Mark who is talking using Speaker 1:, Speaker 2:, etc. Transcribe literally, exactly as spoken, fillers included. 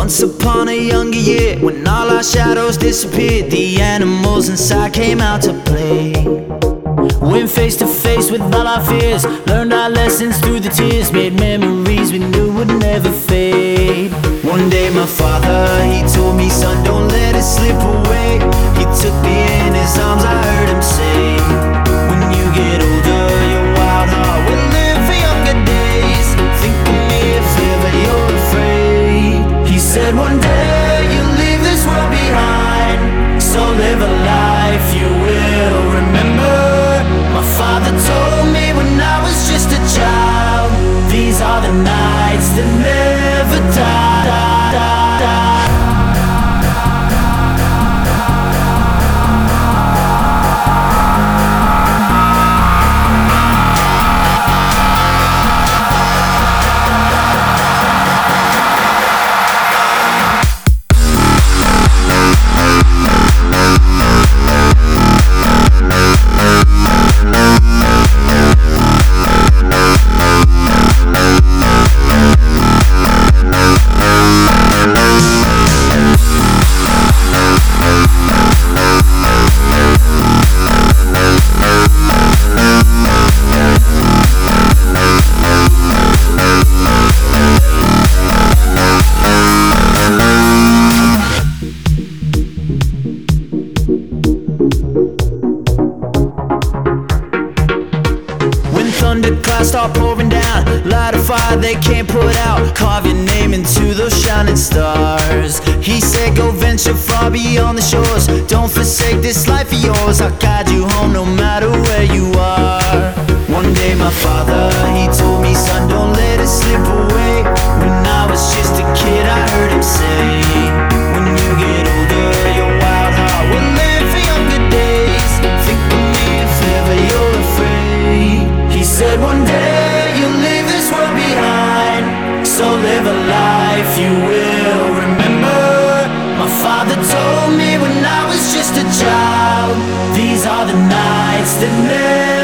Speaker 1: Once upon a younger year, when all our shadows disappeared, the animals inside came out to play. Went face to face with all our fears, learned our lessons through the tears, made memories we knew would never fade. One day my father, he told me, son, don't let it slip away. He took me in his arms, I heard him say, when you get older, your wild heart will live for younger days. Think of me if ever you're afraid. He said one day you'll leave this world behind, so live a life you will remember. My father told me when I was just a child, these are the nights that never die, die, die, die. Thunderclouds start pouring down, light a fire they can't put out, carve your name into those shining stars. He said go venture far beyond the shores, don't forsake this life of yours, I'll guide you home no matter where you are. One day my father, he told me, son, don't let it slip away. When I was just a kid I heard him say, when you get older your wild heart will live for younger days. Think of me if ever you're afraid. He said one day you'll leave this world behind, so live a life you will remember. My father told me when I was just a child, these are the nights that never